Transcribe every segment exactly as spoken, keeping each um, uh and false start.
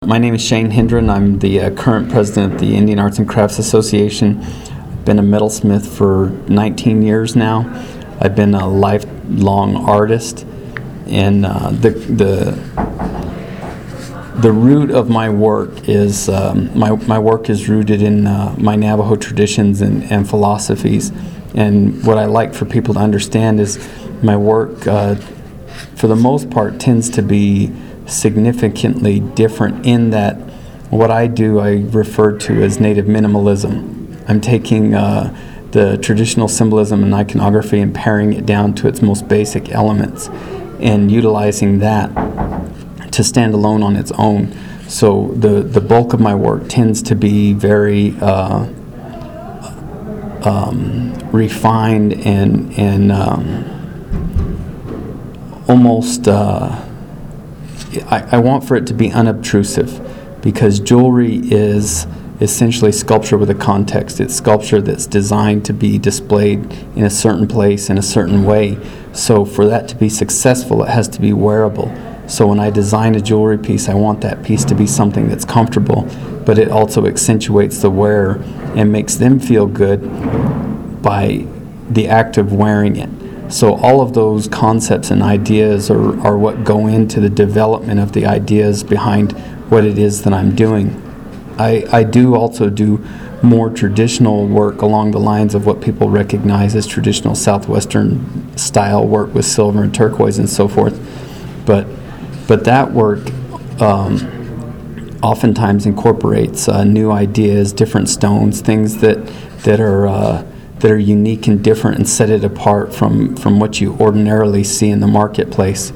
my name is Shane Hendren. I'm the uh, current president of the Indian Arts and Crafts Association. I've been a metalsmith for nineteen years now. I've been a lifelong artist, and uh, the the the root of my work is um, my my work is rooted in uh, my Navajo traditions and, and philosophies. And what I like for people to understand is my work, uh, for the most part, tends to be significantly different in that what I do I refer to as native minimalism. I'm taking uh, the traditional symbolism and iconography and paring it down to its most basic elements and utilizing that to stand alone on its own. So the, the bulk of my work tends to be very uh, um, refined and, and um, almost, uh, I, I want for it to be unobtrusive, because jewelry is essentially sculpture with a context. It's sculpture that's designed to be displayed in a certain place in a certain way. So for that to be successful, it has to be wearable. So when I design a jewelry piece, I want that piece to be something that's comfortable, but it also accentuates the wearer and makes them feel good by the act of wearing it. So all of those concepts and ideas are, are what go into the development of the ideas behind what it is that I'm doing. I, I do also do more traditional work along the lines of what people recognize as traditional Southwestern style work with silver and turquoise and so forth. But but that work um, oftentimes incorporates uh, new ideas, different stones, things that that are uh, that are unique and different and set it apart from, from what you ordinarily see in the marketplace.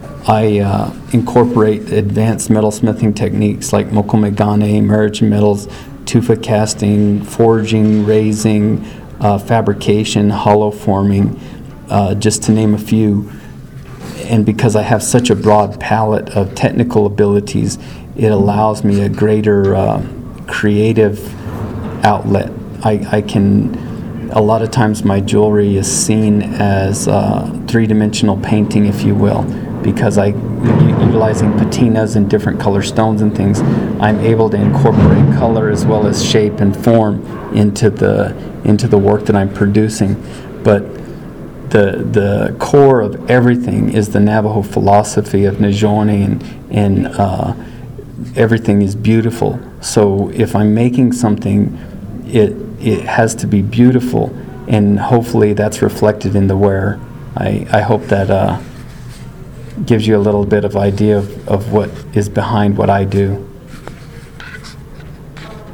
I uh, incorporate advanced metalsmithing techniques like mokomegane, marriage metals, tufa casting, forging, raising, uh, fabrication, hollow forming, uh, just to name a few. And because I have such a broad palette of technical abilities, it allows me a greater uh, creative outlet. I, I can, a lot of times my jewelry is seen as uh, three-dimensional painting, if you will, because I, utilizing patinas and different color stones and things, I'm able to incorporate color as well as shape and form into the into the work that I'm producing. But the the core of everything is the Navajo philosophy of Nizhoni, and and uh, everything is beautiful. So if I'm making something, it it has to be beautiful, and hopefully that's reflected in the wearer. I I hope that. Uh, gives you a little bit of idea of, of what is behind what I do.